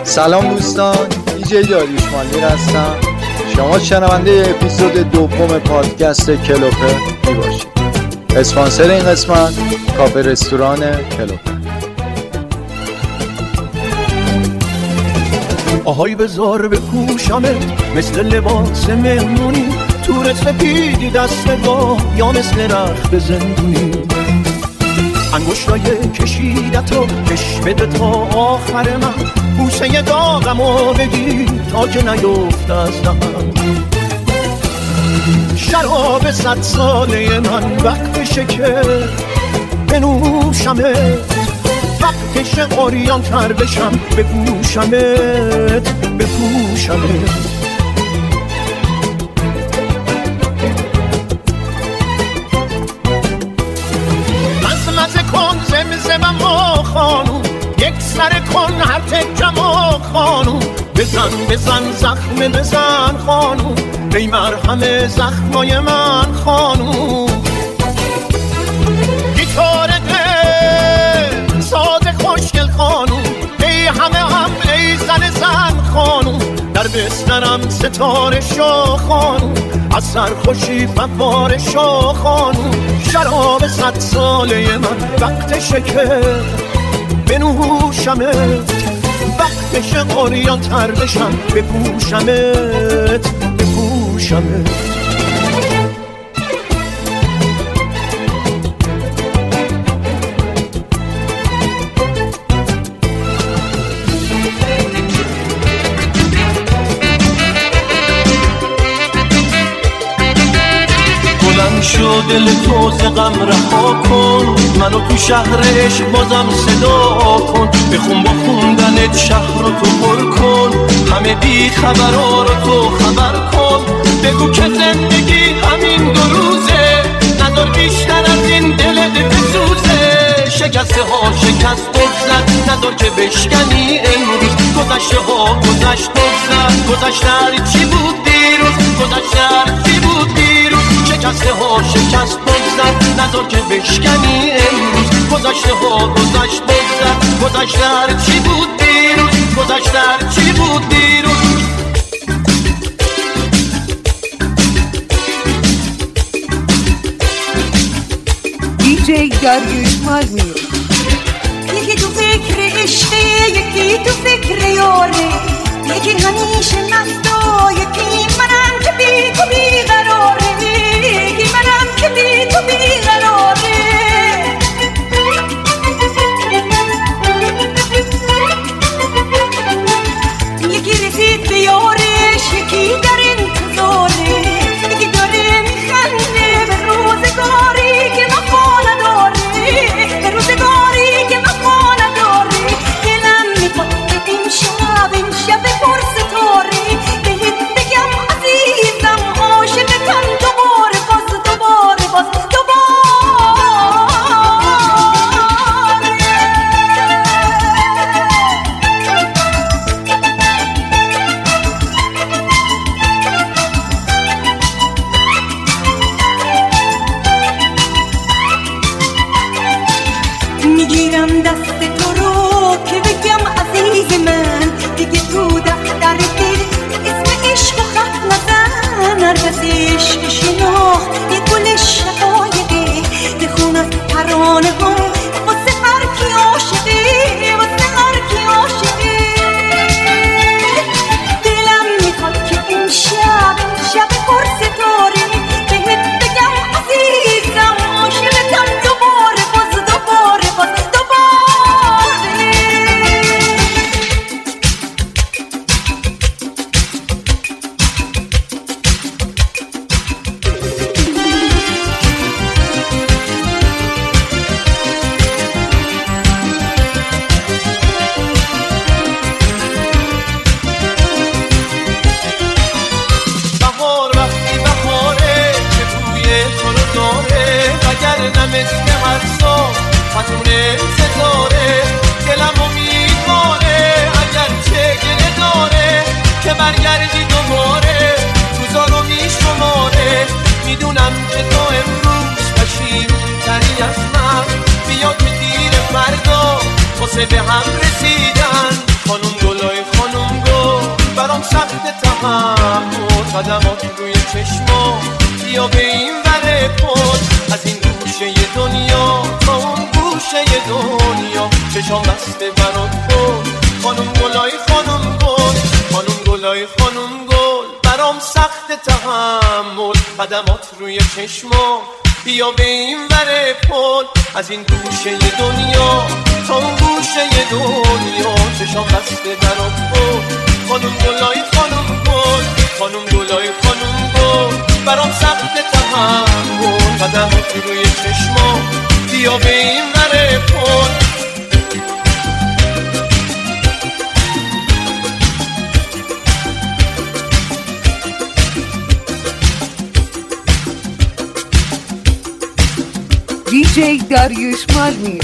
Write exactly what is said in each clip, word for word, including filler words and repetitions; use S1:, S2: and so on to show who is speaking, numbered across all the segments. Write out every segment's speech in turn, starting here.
S1: سلام دوستان، دیجی داریوش مالمیر هستم. شما شنونده اپیزود دوم پادکست کلوپه می باشید. اسپانسر این قسمت کافه رستوران کلوپه.
S2: آهای بذار بپوشمت مثل لباس مهمونی، تور سپیدی دستگاه یا مثل رخت زندونی، انگشتای کشیدت رو کش بده تا آخر من، بوسه داغمو بگی تا که نیفت از دهنم. شراب صد ساله من وقتشه که بنوشمت، وقتشه قریان تر بشم بپوشمت بپوشمت. مزمزه کن زمزمم و خانوم، یک سر کن هر تکم و خانوم، بزن بزن زخم بزن خانوم، ای مرهم زخمای من خانوم. گیتار دل ساز خوشگل خانوم، ای همه هم ای زن زن خانوم، در بسترم ستاره شو خانوم، از سرخوشی فواره شو خانوم. شراب صد ساله من وقتشه که بنوشمت، وقتشه قریان تر بشم بپوشمت بپوشمت. شو دل تو ز غم رها کن، منو تو شهر عشق بازم صدا کن، بخون با خوندنت شهر رو تو پر کن، همه بی خبرها رو تو خبر کن، بگو که زندگی همین دو روزه، ندار بیشتر از این دلت بسوزه. شکسته ها شکست بگذر، ندار که بشکنی امروز، گذشته ها گذشت بگذر، گذشته هر چی بود دیروز، گذشته هر چی بود دیروز. شکسته ها شکست بگذر، ندار که بشکنی امروز، گذشته ها گذشت بگذر، گذشته هر چی بود دیروز، گذشته هر چی بود دیروز.
S3: دیجی داریوش مالمیر. یکی تو فکر عشقه، یکی تو فکر یاره، یکی همیشه مستا، یکی منم که بی تو بیقراره، یکی منم که بی تو بیقراره. یکی رسید به یارش، یکی در انتظاره، یکی داره میخنده به روزگاری که وفا نداره، به روزگاری که وفا نداره. دلم میخواد که این شب این شب پر ستاره، بهت بگم عزیزم عاشقتم دوباره باز دوباره باز دوباره. میگیرم دست تو رو که بگم عزیز من، دیگه تو دفتر دل اسم عشق و خط نزن، نرگس عشق شناخت یه گل شقایقه، بخون از ترانه ها واسه هر کی عاشقه، واسه هر کی عاشقه. دلم میخواد که این شب شب پر ستاره، بهت بگم عزیزم عاشقتم دوباره باز دوباره باز دوباره.
S2: بهار وقتی بهاره که توی تو رو داره، وگرنه مثل هر سال فتونه ستاره. دلم امیدواره اگر چه گله داره که برگردی دوباره، روزا رو میشماره. میدونم که تو امروز پشیمون تری از من، بیاد میگیره فردا واسه به هم رسیدن. خانم گلای خانم تحمل قدمات روی چشما بیا به این ور پل از این گوشه دنیا تا اون گوشه دنیا چشام بسته برات کن خانم گلای خانم گل خانم گلای خانم گل برام سخت تحمل قدمات روی چشما بیا به این ور پل از این گوشه دنیا تا اون گوشه دنیا چشام بسته برات کن خانم گلای خانم گل خانم گلای خانم گل برام سخت تحمل قدمات روی چشما بیا به این ور پل
S4: دی جی داریوش مالمیر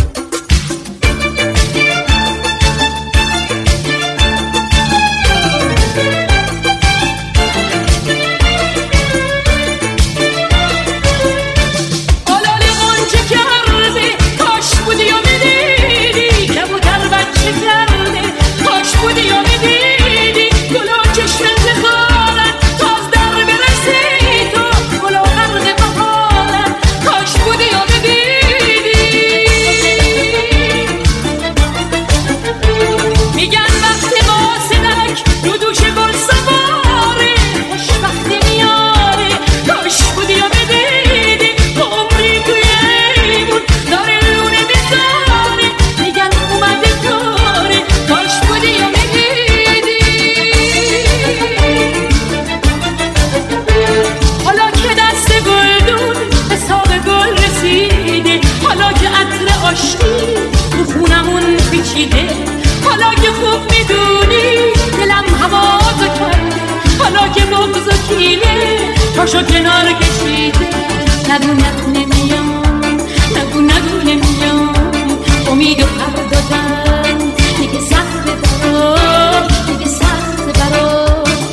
S3: حالا که خوب میدونی دلم هوا تو کرده حالا که بغض و کینه پاشو کنار کشیده نگو نگو نمیام نگو نگو نمیام امید و پر دادن دیگه سخت برام دیگه سخت برام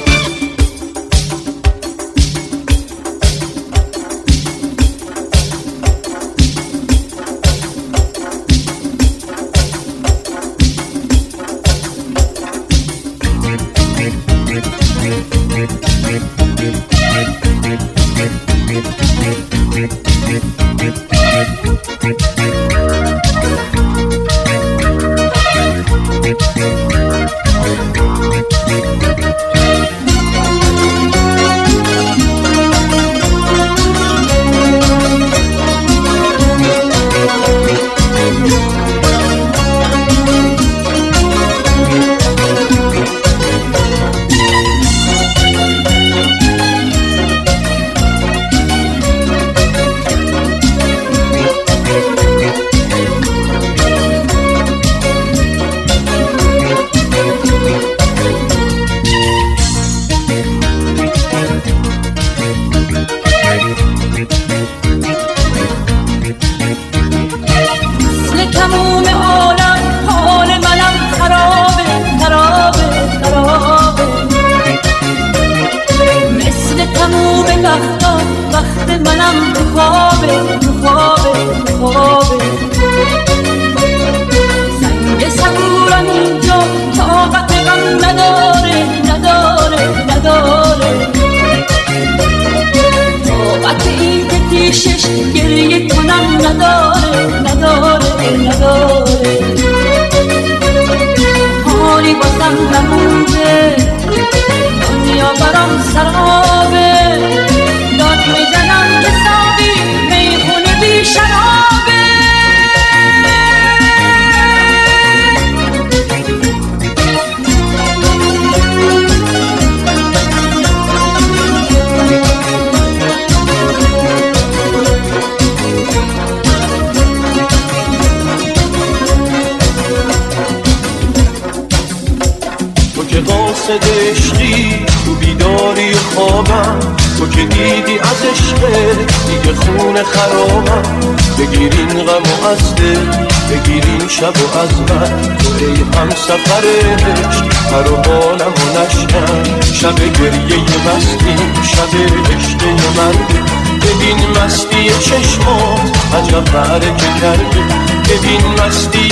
S2: قاصد عشقی تو بیداری و خوابم تو که دیدی از عشقت دیگه خون خرابم بگیرین غم و از دل بگیرین شب و از من تو ای هم سفر عشق پر و بالم و نشکن شب گریه مستی شب عشق مرد ببین مستی چشمات عجب برکه کرده ببین مستی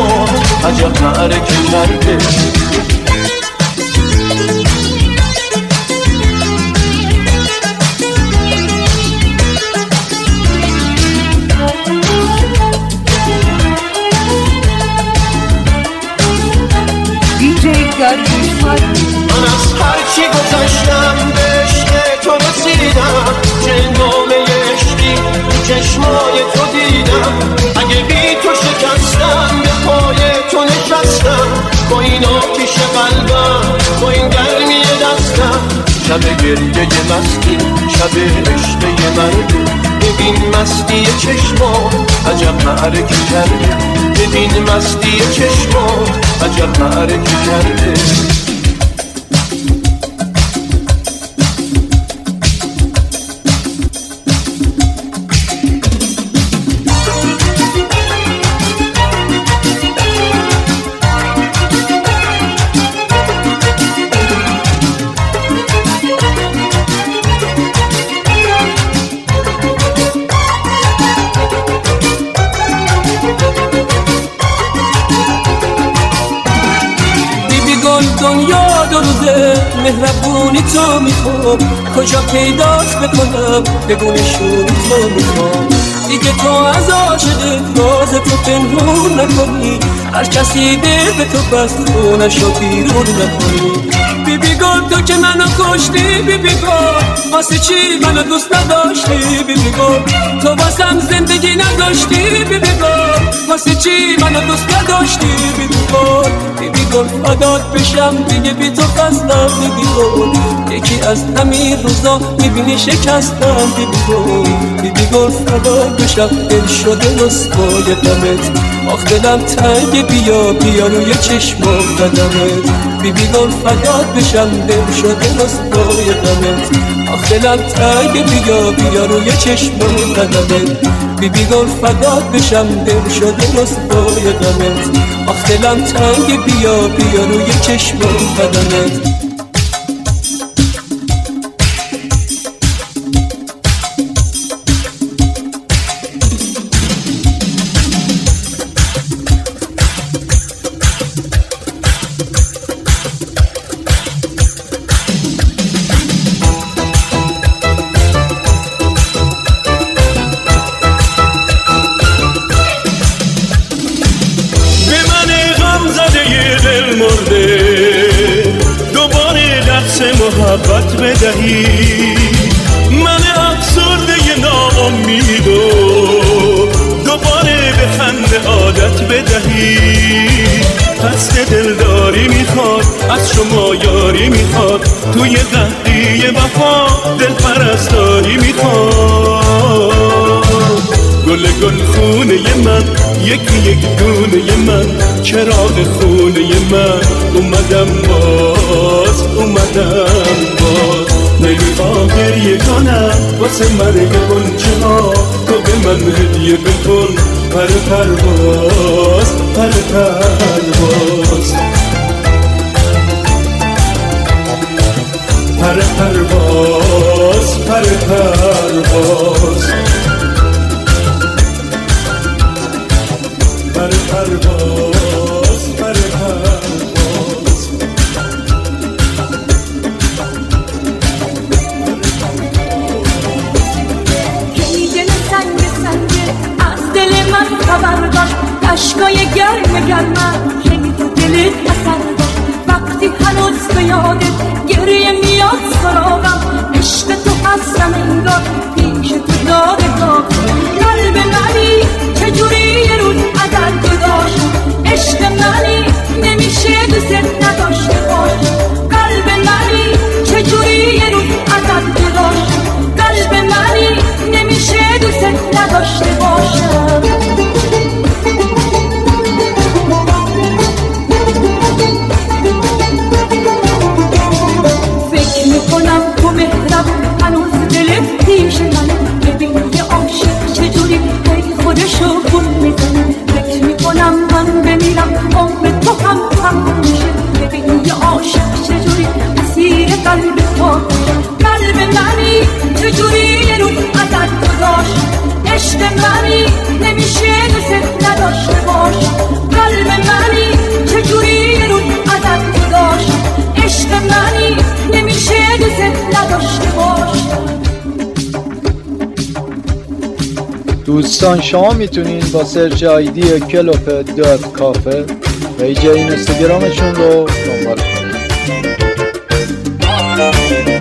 S2: چشمات عجب برکه کرده داشتم به عشق تو رسیدم، چه نامه عشقی چشمای تو دیدم. اگه بی تو شکستم به پای تو نشستم، با این آتیش قلبم با این گرمی دستم. شب گریه مستی شب عشق من، ببین مستی چشمام عجب معرکه کرده. ببین مستی چشمام عجب معرکه کرده.
S5: دنیا دو روزه مهربونی تو میخوام، کجا پیداست بکنم بگو نشونی تو میخوام. دیگه تو از عاشقت راز تو پنهون نکنی، هر کسی دل به تو بست خونشو بیرون نکنی. بی بی گل تو که منو کشتی، بی بی گل واسه چی منو دوست نداشتی؟ بی بی گل تو واسم زندگی نداشتی، بی بی گل واسه چی منو دوست نداشتی؟ بی بی گل بی بی گل فدات بشم دیگه بی تو خستم. بی بی گل یکی از همین روزا میبینی شکستم. بی بی گل بی بی گل فدات بشم دل شده رسوای غمت، آخ دلم تنگ بیا بیا روی چشمام قدمت. بی بی گل فدات بشم دل شده رسوای غمت، آخ دلم تنگ بیا بیا روی چشمام قدمت. بی بی گل فدات بشم دل شده رسوای غمت، آخ دلم تنگ بیا بیا روی چشمام قدمت.
S2: محبت بدهی من افسرده ناامیدو، دوباره به خنده عادت بدهی. قصد دلداری میخواد از شما یاری میخواد، توی قهدی وفا دل پرستاری میخواد. گل گل خونه من یکی یک دونه من، چراغ خونه من اومدم باز اومدم باز. نمیخوام گریه کنم واسه مرگ گنچه ها، تو به من هدیه بکن پر پرواز پر پرواز پر پرواز پر پرواز پر پرواز پر پرواز.
S3: کی دل سنگ سنگ از دل من خبر داشت، اشکای گرم گرمم کی تو دلت اثر داشت. وقتی هنوز به یادت گریه میاد سراغم، عشق تو هستم انگار پیش تو داده داغ. قلب منی چجوری یه روز ازت جدا شد، عشق منی نمیشه دوست نداشته باشم. قلب منی چجوری یه روز ازت جدا شد، قلب منی نمیشه دوست نداشته باشم. فکر میکنم تو مهرب هنوز دلت پیش منه، ببین یه عاشق چجوری هی خودشو گل میزنه. فکر میکنم من بمیرم عمر تو هم تموم میشه، ببین یه عاشق چجوری اسیر قلب تو میشه. قلب منی چجوری یه روز ازت جدا شد، عشق منی نمیشه دوست نداشته باشم. قلب منی چجوری یه روز ازت جدا شد، عشق منی نمیشه دوست نداشته باشم.
S1: دوستان شما میتونین با سرچ آیدی کلوپ دات کافه پیج اینستاگرامشون رو دنبال کنید.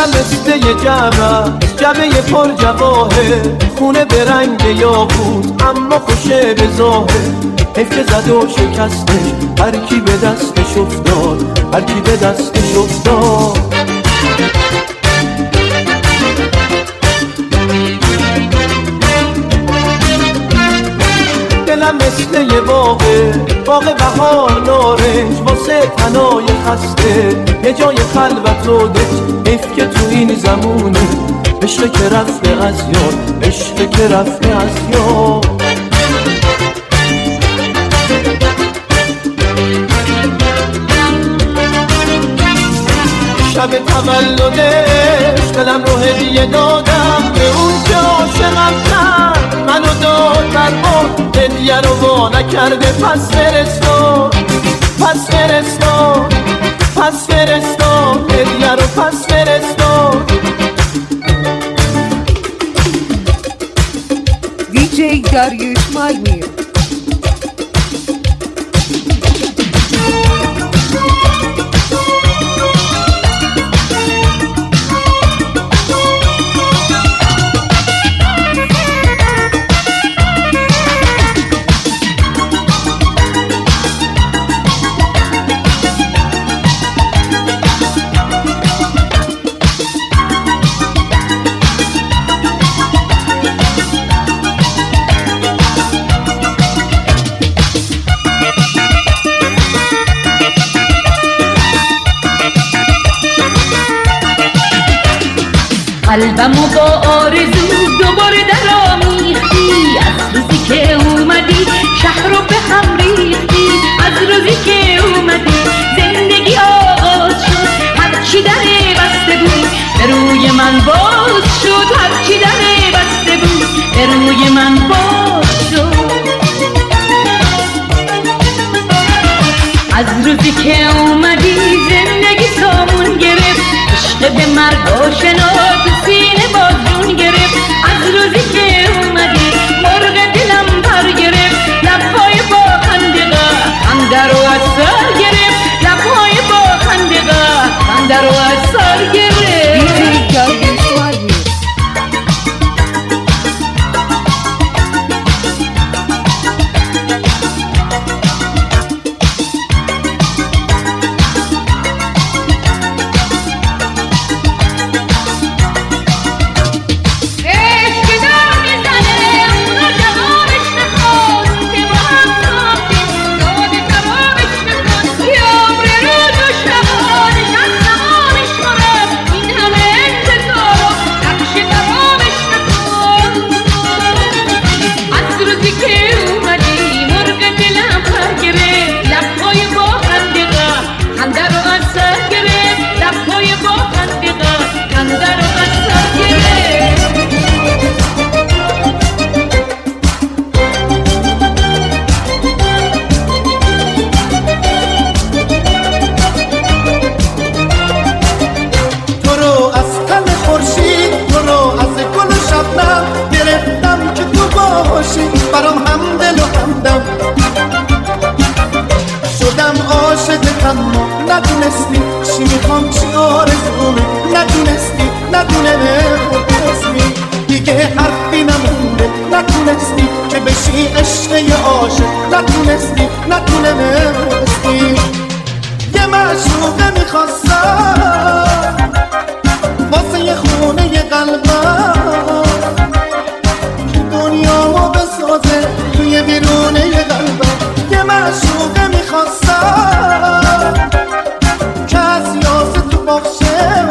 S2: دلم مثل یه جمع جبه یه پر جواهر، خونه به رنگ یاقوت اما خوشه به ظاهر. حیف که زد و شکستش هر کی به دستش افتاد، هر کی به دستش افتاد. دلم مثل یه باغه، باغ بهار نارنج واسه تنای خسته، یه جای خلوت و دل. حیف که تو این زمونه عشق که رفته از یاد، عشق که رفته از یاد. شب تولدش دلم رو هدیه دادم به اون که عاشقم کرد، منو داد در باد، هدیه رو وا نکرده. پس فرستاد، پس فرستاد، پس فرستاد، هدیه رو پس فرستاد.
S4: دیجی داریوش مالمیر.
S6: قلبمو با آرزو دوباره در آمیختی، از روزی که اومدی شهر رو به هم ریختی. از روزی که اومدی زندگی آغاز شد، هرچی در بسته بود به روی من باز شد، هرچی در بسته بود به روی من باز شد. از روزی که اومدی زندگی سامون گرفت، عشق به مرگ آشنا تو سینه بازون گرفت. از روزی که اومدی مرغ دلم پر گرفت، لبهای با خندقه خنده رو از سر گرفت، لبهای با خندقه خنده رو از سر گرفت.
S4: دیجی داریوش مالمیر.
S7: برام هم دل و همدم شدم عاشقت، اما ندونستی چی میخوام چی آرزومه، ندونستی ندونستی دیگه حرفی نمونده، نتونستی که بشی عشق یه عاشق، نتونستی نتونستی. یه معشوقه میخواستم واسه یه خونه یه قلبم، دنیامو بسازه توی بیرونه یه قلبم. یه معشوقه میخواستم که از یاسه تو باشه،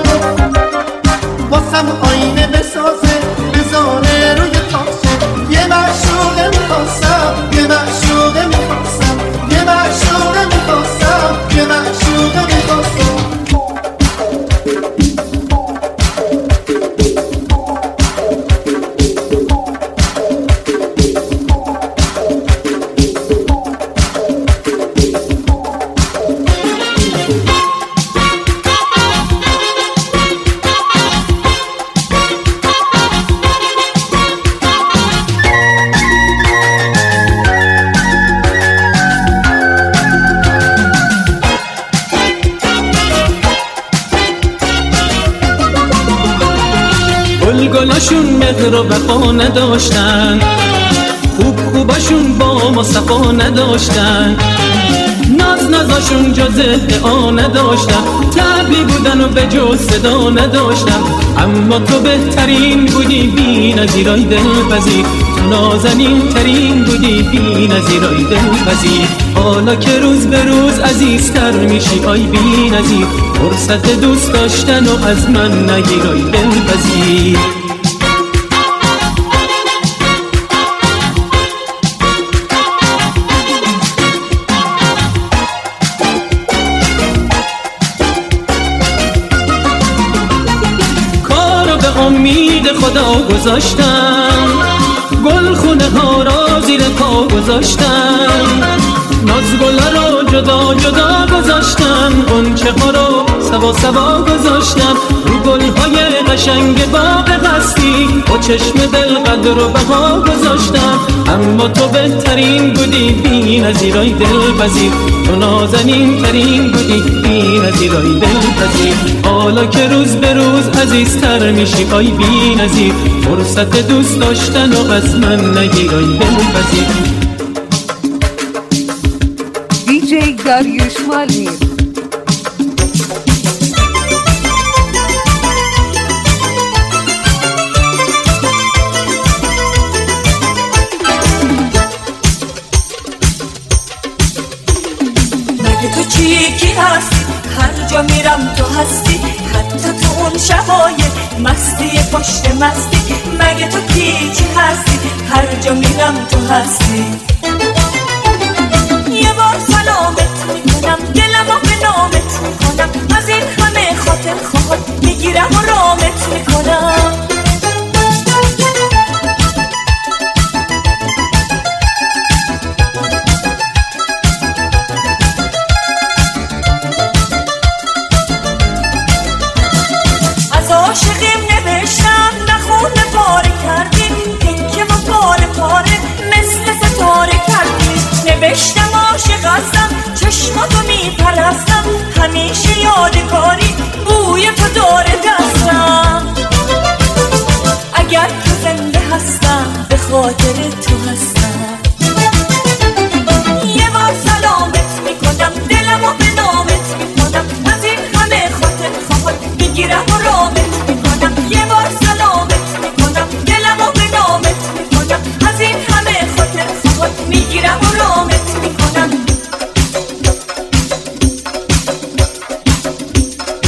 S7: واسم آینه بسازه بذاره روی تاشه. یه معشوقه میخواستم، یه معشوقه میخواستم، یه معشوقه میخواستم، یه معشوقه میخواستم.
S5: گلگلاشون مهر و وفا نداشتن، خوب خوباشون با ما صفا نداشتن، ناز نازاشون جز ادعا نداشتن، طبلی بودن و به جز صدا نداشتن. اما تو بهترین بودی بی نظیرای دلپذیر، تو نازنین ترین بودی بی نظیرای دلپذیر. حالا که روز به روز عزیزتر میشی آی بی نظیر، فرصت دوست داشتن و از من نگیرای دلپذیر. امید خدا گذاشتم، گل خونه ها را زیر پا گذاشتم، نازگلا را جدا جدا گذاشتم، غنچه ها را سوا سوا گذاشتم، رو گل های قشنگ باغ قصدی با چشم دل قدر و بها گذاشتم. اما تو بهترین بودی بی نظیرای دلپذیر، تو نازنین ترین بودی بی نظیرای دلپذیر. حالا که روز به روز عزیزتر میشی آی بی نظیر، فرصت دوست داشتن و از من نگیرای دلپذیر.
S4: دیجی داریوش مالمیر.
S3: تو چی کی هستی؟ هر جا میرم تو هستی، حتی تو اون شبای مستی پشت مستی. مگه تو کی کی هستی؟ هر جا میرم تو هستی. یه بار سلامت میکنم، دلمو به نامت میکنم، از این همه خاطر خواهد میگیرم و رامت میکنم. عاشقیم نوشتم نخونه پاره کردیم، تکه و پاره پاره مثل ستاره کردیم. نوشتم عاشق هستم، چشماتو میپرستم، همیشه یادگاری بوی تو داره دستم. اگر تو زنده هستم به خاطر تو هستم. یه بار سلامت میکنم، دلمو به نامت میکنم، از این همه خاطر خواهد میگیرم و رامت میکنم. یه بار سلامت میکنم، دلمو به نامت میکنم، از این همه خاطر خواهد میگیرم و رامت میکنم.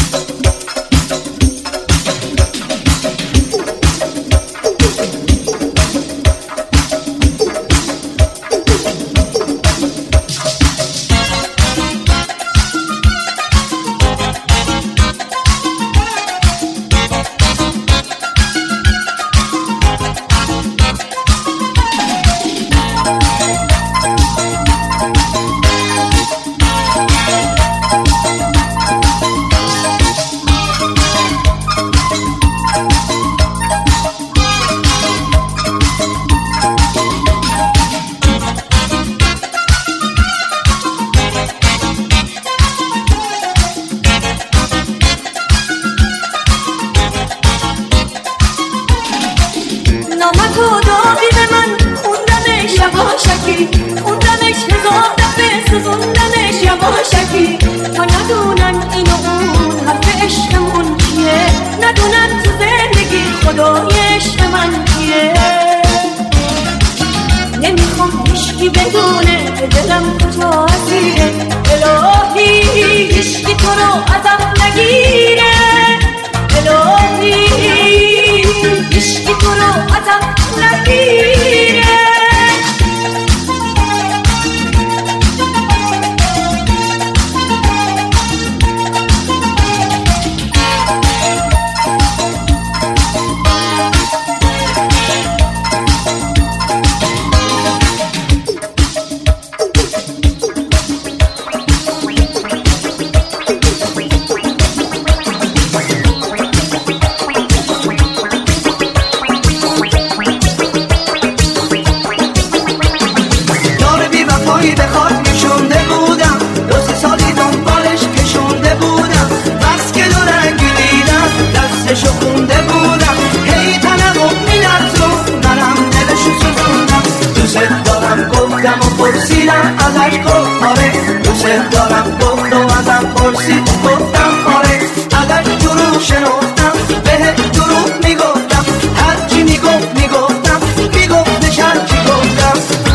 S7: شنفتم به دروغ میگفتم هرچی میگفت میگفتم میگفتش هرچی گفتم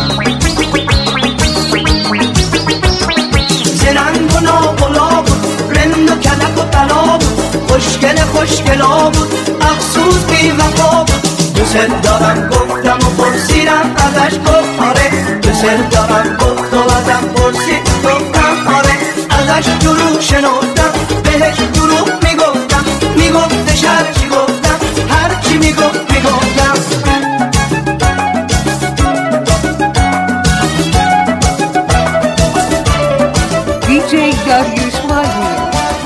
S7: زرنگ و ناقلا بود رند و کلک و بلا بود خوشگل خوشگلا بود افسوس بی وفا بود دوست دارم گفتم و پرسیدم ازش گفت آره دوست دارم گفت و ازم پرسید گفتم آره ازش دروغ شنفتم بهش دروغ میگفتم میگفتش هرچی گفتم هرچی میگفت میگفتم
S4: دیجی داریوش مالی.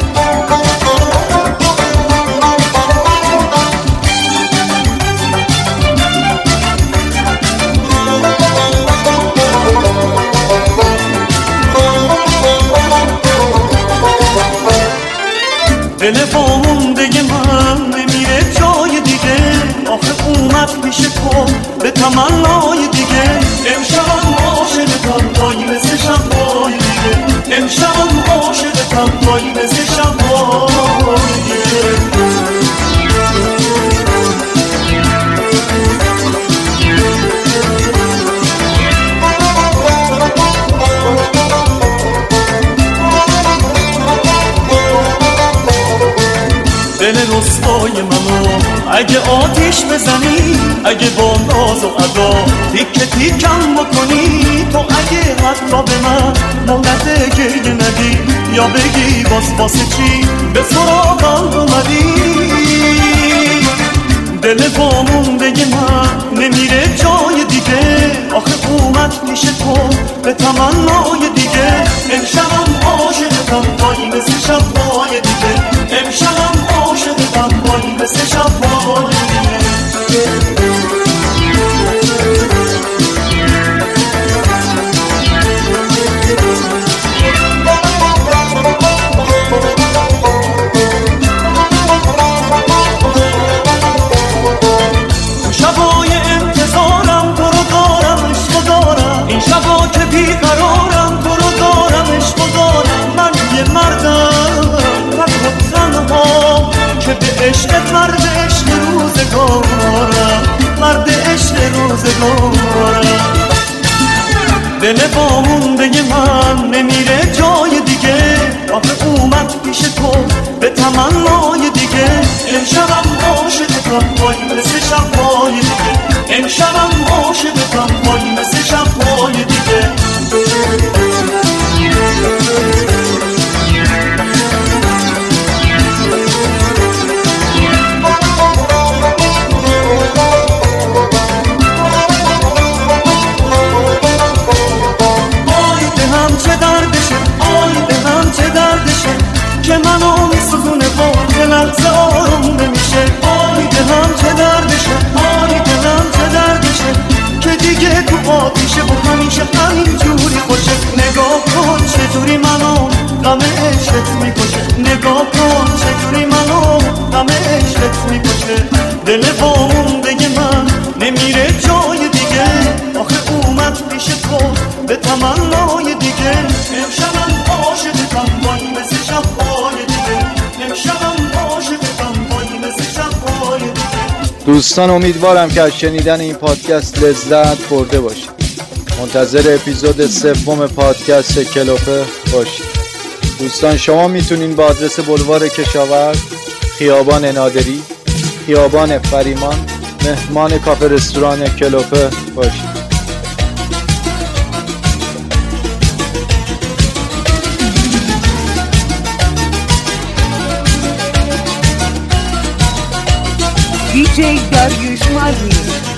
S2: دل وامونده من نمیره جای دیگه آخه اومد پیش تو به تمنای دیگه امشبم عاشقتم وای مثل شب‌های دیگه امشبم عاشقتم وای مثل شب‌های دیگه دل رسوای منو اگه آتیش بزنی اگه با ناز و ادا تیکه تیکم بکنی تو اگه حتی به من مولد گریه ندی یا بگی باز واسه چی به سراغم اومدی دل وامونده من نمیره جای دیگه آخه اومد پیش تو به تمنای دیگه امشبم عاشقتم وای مثل شب‌های دیگه امشبم عاشقتم وای مثل شب‌های دیگه شبای انتظارم تو رو دارم عشق دارم این شبا که بیقرارم تو رو دارم عشق دارم من یه مردم فقط تنها که به عشقت مرد عشق روزگارم مرد عشق روزگارم دل وامونده من نمیره جای دیگه آخه اومد پیش تو به تمنای دیگه امشبم عاشقتم وای مثل شب‌های دیگه امشبم عاشقتم وای مثل شب‌های دیگه که منو میسوزونه با لحظه آروم نمیشه آی دلم چه دردشه آی دلم چه دردشه که دیگه تو آتیشه و همیشه همین جوری خوشه نگاه کن چجوری منو غم عشقت میکشه نگاه کن چجوری منو غم عشقت میکشه دل وامونده من نمیره جای دیگه آخه اومد پیش تو به تمنای دیگه امشبم عاشقتم وای مثل شب‌های دیگه امشبم عاشقتم وای مثل شب‌های دیگه
S1: دوستان امیدوارم که از شنیدن این پادکست لذت برده باشید. منتظر اپیزود سوم پادکست کلوپه باشید. دوستان شما میتونین با آدرس بلوار کشاورز، خیابان نادری، خیابان فریمان مهمان کافه رستوران کلوپه باشید.
S4: دیجی داریوش مالی.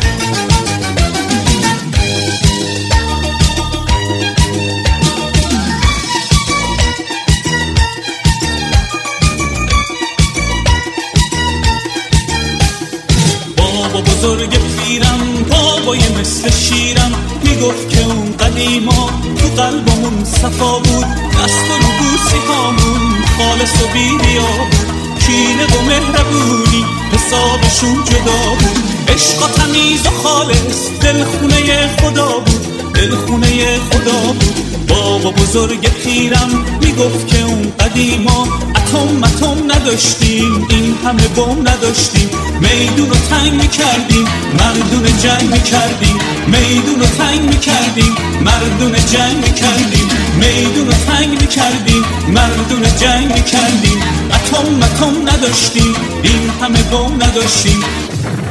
S8: بابا بزرگ پیرم بابای مثل شیرم میگفت که اون قدیما تو قلبمون صفا بود دست و بوسی هامون خالص و بی‌ریا بود کینه و مهربونی حسابشون جدا بود عشق و تمیز و خالص دلخونه خدا بود دلخونه خدا بود بابا بزرگ پیرم میگفت که اون قدیما اتم اتم نداشتیم، این همه بم نداشتیم، میدون رو تنگ میکردیم، مردون جنگ میکردیم، میدون رو تنگ میکردیم، مردون جنگ میکردیم، میدون رو تنگ میکردیم، مردون جنگ میکردیم، اتم اتم نداشتیم، این همه بم نداشتیم.